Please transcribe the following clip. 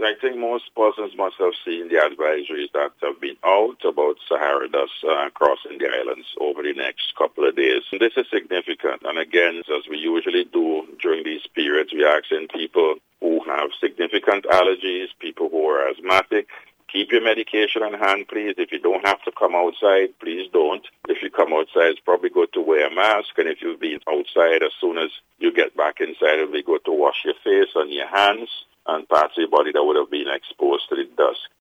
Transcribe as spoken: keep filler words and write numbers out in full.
I think most persons must have seen the advisories that have been out about Sahara dust uh, crossing the islands over the next couple of days. This is significant. And again, as we usually do during these periods, we are asking people who have significant allergies, people who are asthmatic, keep your medication on hand, please. If you don't have to come outside, please don't. If you come outside, it's probably good to wear a mask. And if you've been outside, as soon as you get back inside, it'll be good to wash your face and your hands and parts of your body that would have been exposed to the dust.